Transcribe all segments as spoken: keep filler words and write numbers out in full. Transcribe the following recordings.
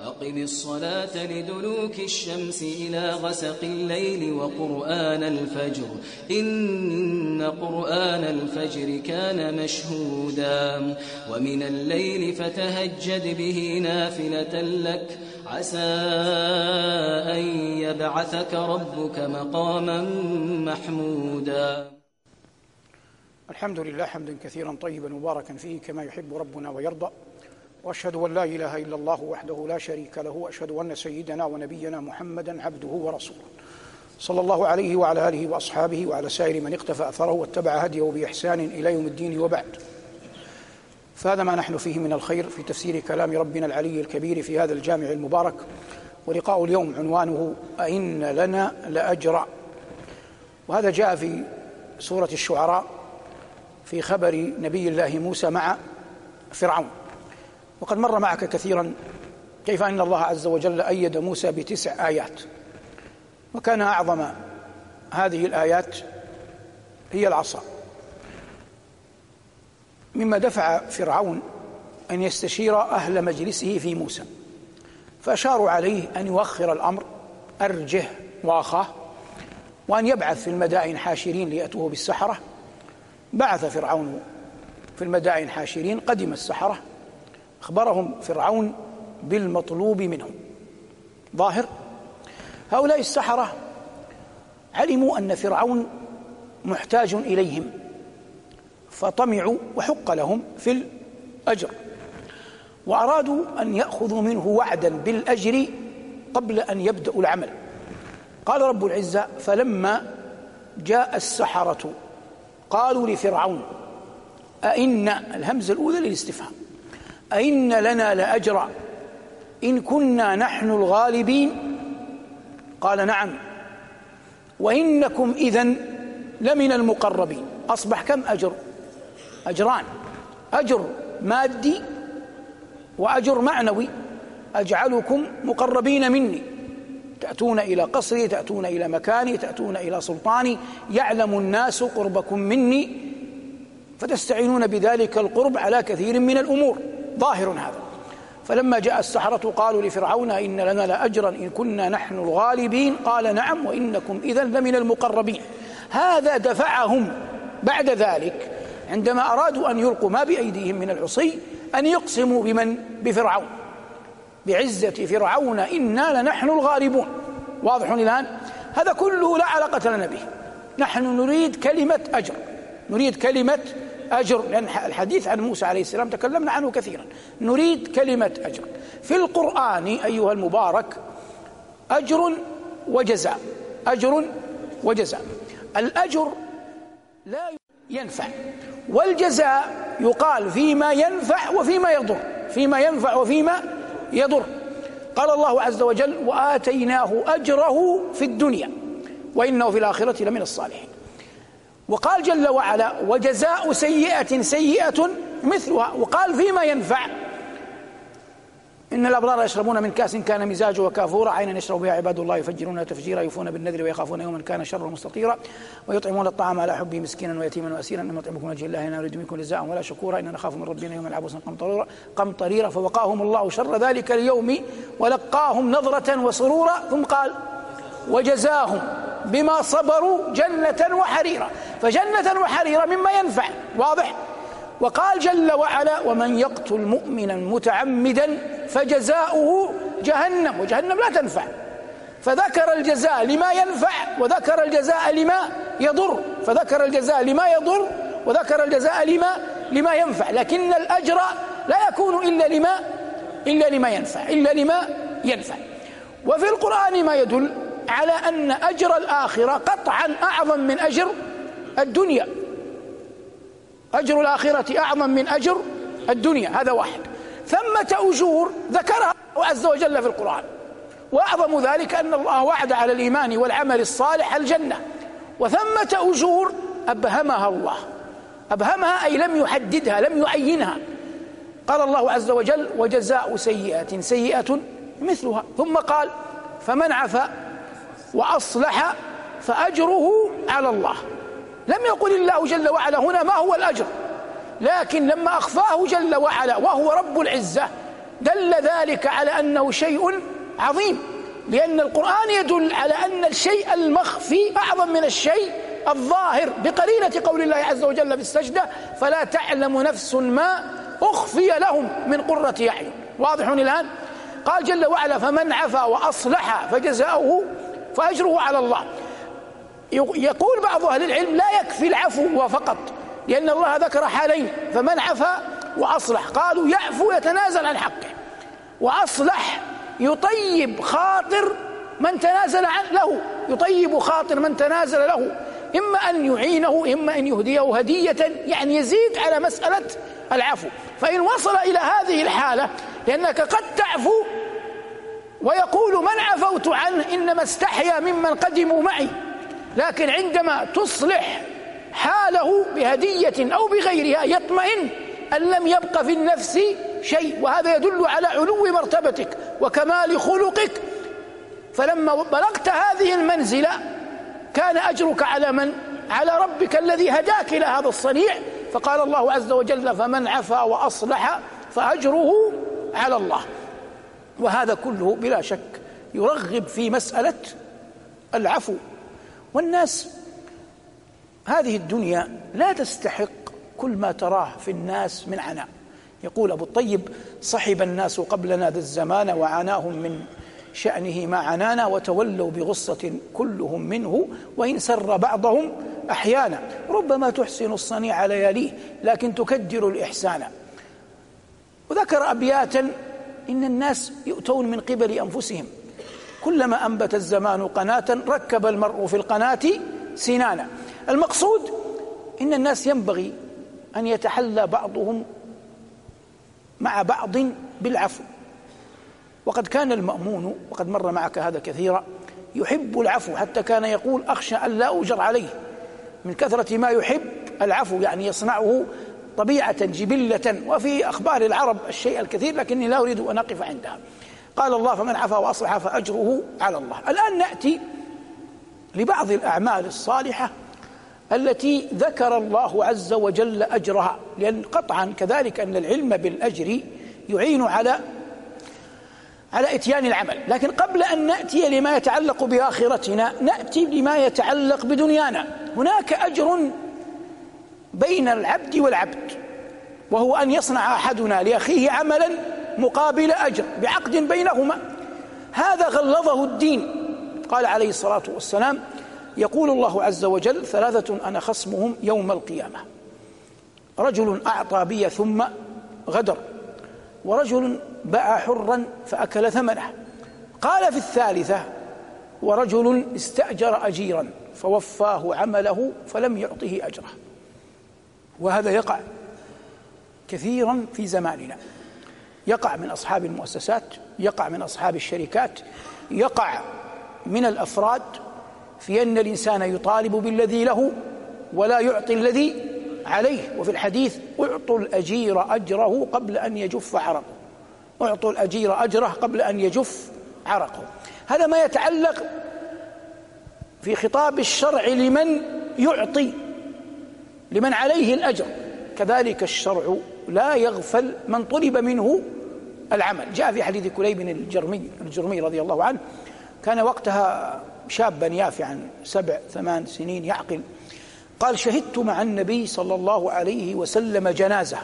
أقم الصلاة لدلوك الشمس إلى غسق الليل وقرآن الفجر إن قرآن الفجر كان مشهودا ومن الليل فتهجد به نافلة لك عسى أن يبعثك ربك مقاما محمودا. الحمد لله حمدا كثيرا طيبا مباركا فيه كما يحب ربنا ويرضى، وأشهد أن لا إله إلا الله وحده لا شريك له، وأشهد أن سيدنا ونبينا محمدا عبده ورسوله صلى الله عليه وعلى آله وأصحابه وعلى سائر من اقتفى أثره واتبع هديه بإحسان إلى يوم الدين، وبعد. فهذا ما نحن فيه من الخير في تفسير كلام ربنا العلي الكبير في هذا الجامع المبارك، ولقاء اليوم عنوانه أئن لنا لأجرا، وهذا جاء في سورة الشعراء في خبر نبي الله موسى مع فرعون. وقد مر معك كثيرا كيف أن الله عز وجل أيد موسى بتسع آيات، وكان أعظم هذه الآيات هي العصا، مما دفع فرعون أن يستشير أهل مجلسه في موسى، فأشاروا عليه أن يؤخر الأمر أرجه وأخاه، وأن يبعث في المدائن حاشرين ليأتوه بالسحرة. بعث فرعون في المدائن حاشرين، قدم السحرة، أخبرهم فرعون بالمطلوب منهم. ظاهر هؤلاء السحرة علموا أن فرعون محتاج إليهم، فطمعوا وحق لهم في الأجر، وأرادوا أن يأخذوا منه وعدا بالأجر قبل أن يبدأوا العمل. قال رب العزة: فلما جاء السحرة قالوا لفرعون أئن، الهمزة الأولى للاستفهام، أئن لنا لأجرا إن كنا نحن الغالبين؟ قال: نعم وإنكم إذن لمن المقربين. أصبح كم أجر؟ أجران: أجر مادي وأجر معنوي. أجعلكم مقربين مني، تأتون إلى قصري، تأتون إلى مكاني، تأتون إلى سلطاني، يعلم الناس قربكم مني، فتستعينون بذلك القرب على كثير من الأمور. ظاهر هذا. فلما جاء السحرة قالوا لفرعون إن لنا لأجرا إن كنا نحن الغالبين؟ قال: نعم وإنكم إذن لمن المقربين. هذا دفعهم بعد ذلك عندما أرادوا أن يلقوا ما بأيديهم من العصي أن يقسموا بمن؟ بفرعون، بعزة فرعون إنا لنحن الغالبون. واضح الآن؟ هذا كله لا علاقة لنا به. نحن نريد كلمة أجر، نريد كلمة أجر، لأن الحديث عن موسى عليه السلام تكلمنا عنه كثيرا. نريد كلمة أجر. في القرآن أيها المبارك أجر وجزاء، أجر وجزاء. الأجر لا ينفع، والجزاء يقال فيما ينفع وفيما يضر، فيما ينفع وفيما يضر. قال الله عز وجل: وآتيناه أجره في الدنيا وإنه في الآخرة لمن الصالحين. وقال جل وعلا: وجزاء سيئة سيئة مثلها. وقال فيما ينفع: إن الأبرار يشربون من كأس كان مزاجها كافورا عينا يشرب بها عباد الله يفجرونها تفجيرا يوفون بالنذر ويخافون يوما كان شره مستطيرا ويطعمون الطعام على حبه مسكينا ويتيما وأسيرا إنما يطعمكم وجه الله لا نريد منكم جزاء ولا شكورا إننا نخاف من ربنا يوما عبوسا قمطريرا قمطريرا فوقاهم الله شر ذلك اليوم ولقاهم نظرة وسرورا. ثم قال: وجزاهم بما صبروا جنة وحريرا. فجنة وحريرا مما ينفع. واضح؟ وقال جل وعلا: ومن يقتل مؤمنا متعمدا فجزاؤه جهنم. وجهنم لا تنفع، فذكر الجزاء لما ينفع وذكر الجزاء لما يضر، فذكر الجزاء لما يضر وذكر الجزاء لما لما ينفع. لكن الأجر لا يكون إلا لما إلا لما ينفع إلا لما ينفع. وفي القرآن ما يدل على أن أجر الآخرة قطعا أعظم من أجر الدنيا. أجر الآخرة أعظم من أجر الدنيا، هذا واحد. ثمة أجور ذكرها الله عز وجل في القرآن، وأعظم ذلك أن الله وعد على الإيمان والعمل الصالح الجنة. وثمة أجور أبهمها الله، أبهمها أي لم يحددها، لم يعينها. قال الله عز وجل: وجزاء سيئة سيئة مثلها. ثم قال: فمن عفا وأصلح فأجره على الله. لم يقل الله جل وعلا هنا ما هو الأجر، لكن لما أخفاه جل وعلا وهو رب العزة دل ذلك على أنه شيء عظيم، لأن القرآن يدل على أن الشيء المخفي أعظم من الشيء الظاهر بقرينة قول الله عز وجل في السجدة: فلا تعلم نفس ما أخفي لهم من قرة أعين. واضح الآن؟ قال جل وعلا: فمن عفا وأصلح فجزاؤه فأجره على الله. يقول بعض أهل العلم: لا يكفي العفو فقط، لأن الله ذكر حالين: فمن عفا وأصلح. قالوا يعفو يتنازل عن حقه، وأصلح يطيب خاطر من تنازل له، يطيب خاطر من تنازل له، إما أن يعينه إما أن يهديه هدية، يعني يزيد على مسألة العفو. فإن وصل إلى هذه الحالة، لأنك قد تعفو ويقول من عفوت عنه إنما استحيا ممن قدموا معي، لكن عندما تصلح حاله بهدية أو بغيرها يطمئن أن لم يبق في النفس شيء، وهذا يدل على علو مرتبتك وكمال خلقك. فلما بلغت هذه المنزلة كان أجرك على من؟ على ربك الذي هداك إلى هذا الصنيع. فقال الله عز وجل: فمن عفا وأصلح فأجره على الله. وهذا كله بلا شك يرغب في مسألة العفو. والناس هذه الدنيا لا تستحق كل ما تراه في الناس من عناء. يقول أبو الطيب: صحب الناس قبلنا ذا الزمان وعاناهم من شأنه ما عنانا، وتولوا بغصة كلهم منه وإن سر بعضهم أحيانا، ربما تحسن الصنيع لياليه لكن تكدر الإحسان. وذكر أبياتا: إن الناس يؤتون من قبل أنفسهم، كلما أنبت الزمان قناة ركب المرء في القناة سنانا. المقصود إن الناس ينبغي أن يتحلى بعضهم مع بعض بالعفو. وقد كان المأمون، وقد مر معك هذا كثيرا، يحب العفو، حتى كان يقول: أخشى أن لا أجر عليه، من كثرة ما يحب العفو، يعني يصنعه طبيعة جبلة. وفي أخبار العرب الشيء الكثير، لكني لا أريد أن أقف عندها. قال الله: فمن عفا وأصلح فأجره على الله. الآن نأتي لبعض الأعمال الصالحة التي ذكر الله عز وجل أجرها، لأن قطعا كذلك أن العلم بالأجر يعين على على إتيان العمل. لكن قبل أن نأتي لما يتعلق بآخرتنا نأتي لما يتعلق بدنيانا. هناك أجر بين العبد والعبد، وهو أن يصنع أحدنا لأخيه عملا مقابل أجر بعقد بينهما. هذا غلظه الدين. قال عليه الصلاة والسلام: يقول الله عز وجل: ثلاثة أنا خصمهم يوم القيامة: رجل أعطى بي ثم غدر، ورجل باع حرا فأكل ثمنه. قال في الثالثة: ورجل استأجر أجيرا فوفاه عمله فلم يعطه أجره. وهذا يقع كثيرا في زماننا، يقع من أصحاب المؤسسات، يقع من أصحاب الشركات، يقع من الأفراد، في أن الإنسان يطالب بالذي له ولا يعطي الذي عليه. وفي الحديث: اعطوا الأجير أجره قبل أن يجف عرقه، اعطوا الأجير أجره قبل أن يجف عرقه. هذا ما يتعلق في خطاب الشرع لمن يعطي، لمن عليه الأجر. كذلك الشرع لا يغفل من طلب منه العمل. جاء في حديث كليب الجرمي الجرمي رضي الله عنه، كان وقتها شابا يافعا سبع ثمان سنين يعقل. قال: شهدت مع النبي صلى الله عليه وسلم جنازة،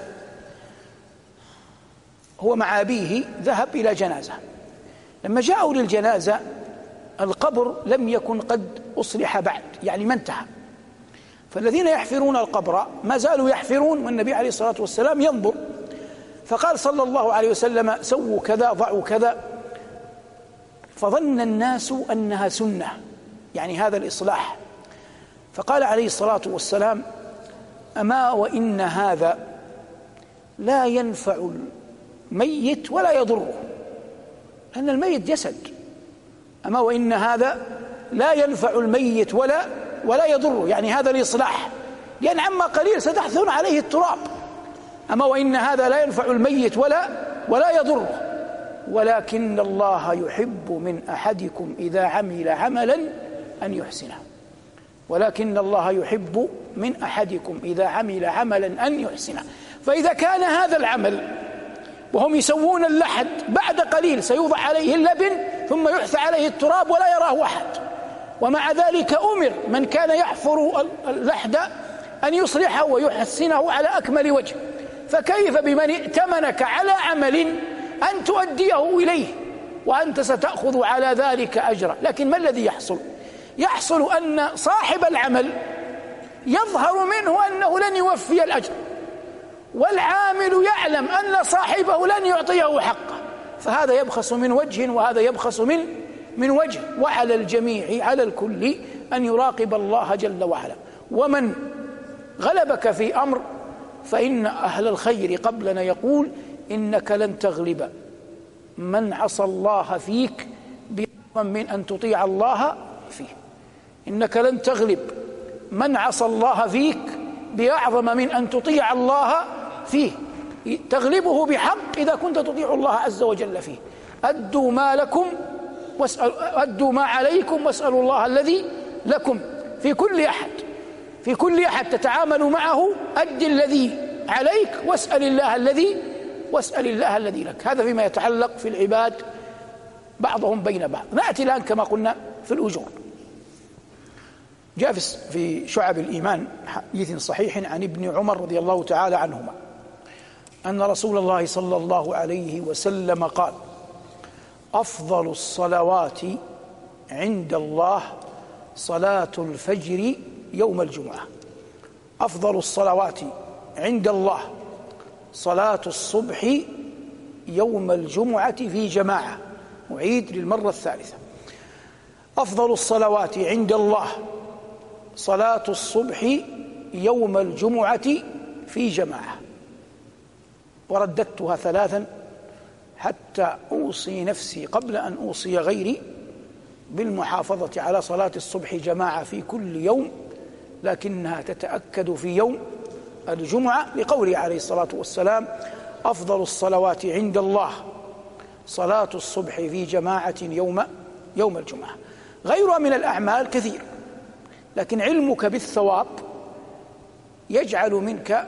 هو مع أبيه ذهب إلى جنازة. لما جاءوا للجنازة القبر لم يكن قد أصلح بعد، يعني ما انتهى، فالذين يحفرون القبر ما زالوا يحفرون والنبي عليه الصلاة والسلام ينظر. فقال صلى الله عليه وسلم: سووا كذا، ضعوا كذا. فظن الناس أنها سنة، يعني هذا الإصلاح. فقال عليه الصلاة والسلام: أما وإن هذا لا ينفع الميت ولا يضره، لأن الميت جسد. أما وإن هذا لا ينفع الميت ولا ولا يضره، يعني هذا الإصلاح، لأن عما قليل ستحثون عليه التراب. أما وإن هذا لا ينفع الميت ولا ولا يضره، ولكن الله يحب من أحدكم إذا عمل عملا أن يحسنه، ولكن الله يحب من أحدكم إذا عمل عملا أن يحسنه. فإذا كان هذا العمل وهم يسوون اللحد، بعد قليل سيوضع عليه اللبن ثم يحثى عليه التراب ولا يراه أحد، ومع ذلك أمر من كان يحفر اللحد أن يصلحه ويحسنه على أكمل وجه، فكيف بمن ائتمنك على عمل أن تؤديه إليه وأنت ستأخذ على ذلك أجرا؟ لكن ما الذي يحصل؟ يحصل أن صاحب العمل يظهر منه أنه لن يوفي الأجر، والعامل يعلم أن صاحبه لن يعطيه حقه، فهذا يبخس من وجه وهذا يبخس من من وجه. وعلى الجميع على الكل أن يراقب الله جل وعلا. ومن غلبك في أمر فإن أهل الخير قبلنا يقول إنك لن تغلب من عصى الله فيك بأعظم من أن تطيع الله فيه. إنك لن تغلب من عصى الله فيك بأعظم من أن تطيع الله فيه. تغلبه بحق إذا كنت تطيع الله عز وجل فيه. أدوا ما لكم واسألوا أدوا ما عليكم واسألوا الله الذي لكم. في كل أحد في كل أحد تتعامل معه أد الذي عليك واسأل الله الذي واسأل الله الذي لك. هذا فيما يتعلق في العباد بعضهم بين بعض. نأتي الآن كما قلنا في الأجور. جاء في شعب الإيمان حديث صحيح عن ابن عمر رضي الله تعالى عنهما أن رسول الله صلى الله عليه وسلم قال: أفضل الصلوات عند الله صلاة الفجر يوم الجمعة. أفضل الصلوات عند الله صلاة الصبح يوم الجمعة في جماعة. أعيد للمرة الثالثة: أفضل الصلوات عند الله صلاة الصبح يوم الجمعة في جماعة. ورددتها ثلاثا حتى أوصي نفسي قبل أن أوصي غيري بالمحافظة على صلاة الصبح جماعة في كل يوم، لكنها تتأكد في يوم الجمعة لقوله عليه الصلاة والسلام: أفضل الصلوات عند الله صلاة الصبح في جماعة يوم يوم الجمعة. غيرها من الأعمال كثير، لكن علمك بالثواب يجعل منك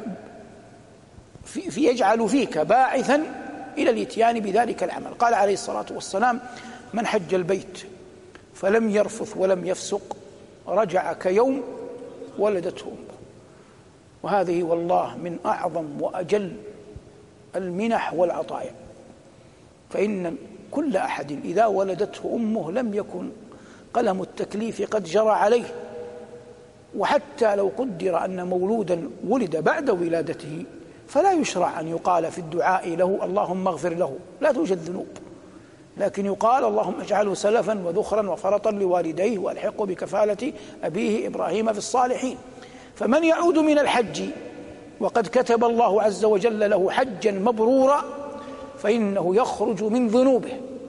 في, في يجعل فيك باعثا إلى الاتيان بذلك العمل. قال عليه الصلاة والسلام: من حج البيت فلم يرفث ولم يفسق رجع كيوم ولدته أمه. وهذه والله من أعظم وأجل المنح والعطايا، فإن كل أحد إذا ولدته أمه لم يكن قلم التكليف قد جرى عليه. وحتى لو قدر أن مولودا ولد بعد ولادته فلا يشرع أن يقال في الدعاء له اللهم اغفر له، لا توجد ذنوب، لكن يقال اللهم اجعله سلفا وذخرا وفرطا لوالديه والحقه بكفالة أبيه إبراهيم في الصالحين. فمن يعود من الحج وقد كتب الله عز وجل له حجا مبرورا فإنه يخرج من ذنوبه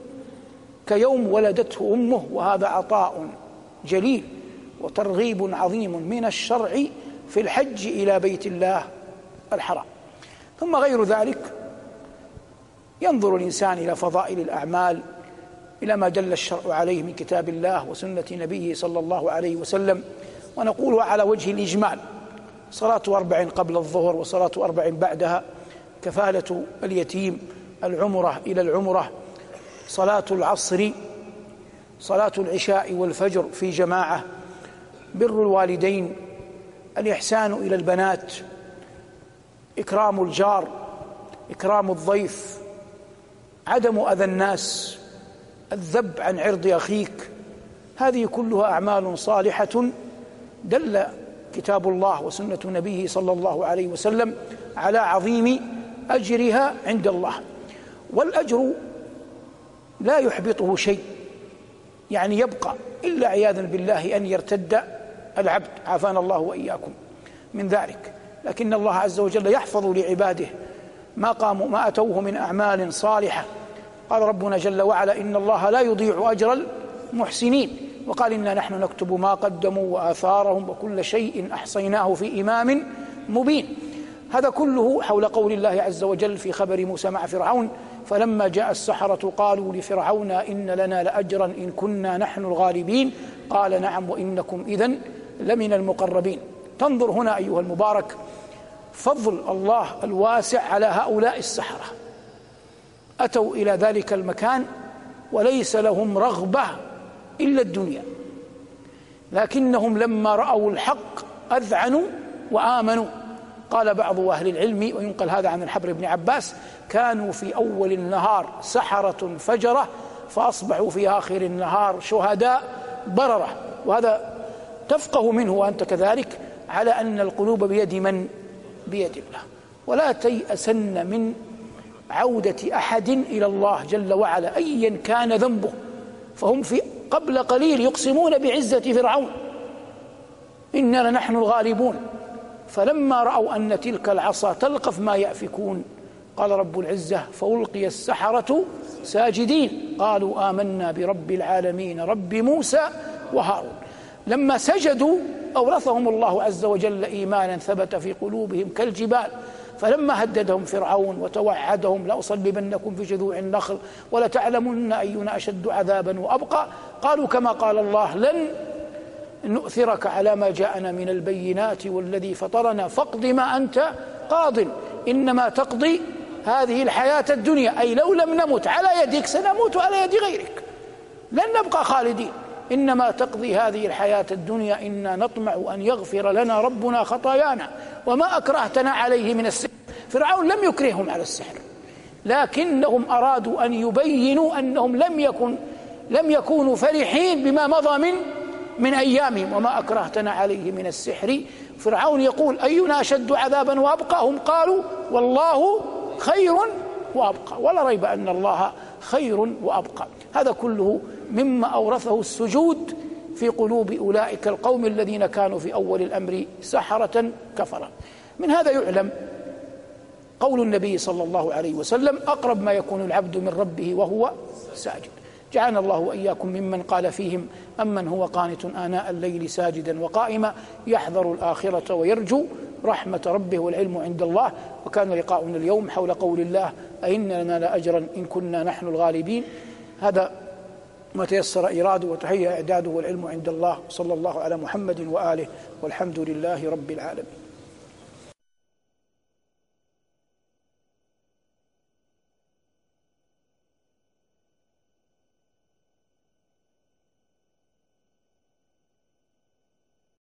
كيوم ولدته أمه. وهذا عطاء جليل وترغيب عظيم من الشرع في الحج إلى بيت الله الحرام. ثم غير ذلك ينظر الإنسان إلى فضائل الأعمال، إلى ما دل الشرع عليه من كتاب الله وسنة نبيه صلى الله عليه وسلم، ونقول على وجه الإجمال: صلاة أربع قبل الظهر وصلاة أربع بعدها، كفالة اليتيم، العمرة إلى العمرة، صلاة العصر، صلاة العشاء والفجر في جماعة، بر الوالدين، الإحسان إلى البنات، إكرام الجار، إكرام الضيف، عدم أذى الناس، الذب عن عرض أخيك. هذه كلها أعمال صالحة دل كتاب الله وسنة نبيه صلى الله عليه وسلم على عظيم أجرها عند الله. والأجر لا يحبطه شيء، يعني يبقى، إلا عياذا بالله أن يرتد العبد، عافانا الله وإياكم من ذلك. لكن الله عز وجل يحفظ لعباده ما قاموا ما أتوه من أعمال صالحة. قال ربنا جل وعلا: إن الله لا يضيع أجر المحسنين. وقال: إنا نحن نكتب ما قدموا وآثارهم وكل شيء أحصيناه في إمام مبين. هذا كله حول قول الله عز وجل في خبر موسى مع فرعون: فلما جاء السحرة قالوا لفرعون إن لنا لأجرا إن كنا نحن الغالبين قال: نعم وإنكم إذن لمن المقربين. تنظر هنا أيها المبارك فضل الله الواسع على هؤلاء السحرة، أتوا إلى ذلك المكان وليس لهم رغبة إلا الدنيا، لكنهم لما رأوا الحق أذعنوا وآمنوا. قال بعض أهل العلم، وينقل هذا عن الحبر بن عباس: كانوا في أول النهار سحرة فجرة فأصبحوا في آخر النهار شهداء بررة. وهذا تفقه منه وأنت كذلك على أن القلوب بيد من؟ بيد الله. ولا تيأسن من عودة أحد إلى الله جل وعلا أيا كان ذنبه. فهم في قبل قليل يقسمون بعزة فرعون: إننا نحن الغالبون. فلما رأوا أن تلك العصا تلقف ما يأفكون قال رب العزة: فألقي السحرة ساجدين قالوا آمنا برب العالمين رب موسى وهارون. لما سجدوا أورثهم الله عز وجل إيمانا ثبت في قلوبهم كالجبال. فلما هددهم فرعون وتوعدهم: لأصلبنكم في جذوع النخل ولتعلمن أينا أشد عذابا وأبقى، قالوا كما قال الله: لن نؤثرك على ما جاءنا من البينات والذي فطرنا فاقض ما أنت قاض إنما تقضي هذه الحياة الدنيا، أي لو لم نمت على يدك سنموت على يد غيرك، لن نبقى خالدين، إنما تقضي هذه الحياة الدنيا إنا نطمع أن يغفر لنا ربنا خطايانا وما أكرهتنا عليه من السحر. فرعون لم يكرههم على السحر، لكنهم أرادوا أن يبينوا أنهم لم يكن لم يكونوا فرحين بما مضى من من أيامهم. وما أكرهتنا عليه من السحر. فرعون يقول: أينا أشد عذابا وأبقى؟ هم قالوا: والله خير وأبقى. ولا ريب أن الله خير وأبقى. هذا كله مما أورثه السجود في قلوب أولئك القوم الذين كانوا في أول الأمر سحرة كفرة. من هذا يعلم قول النبي صلى الله عليه وسلم: أقرب ما يكون العبد من ربه وهو ساجد. جعلنا الله وإياكم ممن قال فيهم: أمن هو قانت آناء الليل ساجدا وقائما يحذر الآخرة ويرجو رحمة ربه والعلم عند الله. وكان لقاؤنا اليوم حول قول الله: أئن لنا لأجرا إن كنا نحن الغالبين. هذا ما تيسر إراده وتهيأ إعداده والعلم عند الله. صلى الله على محمد وآله والحمد لله رب العالمين.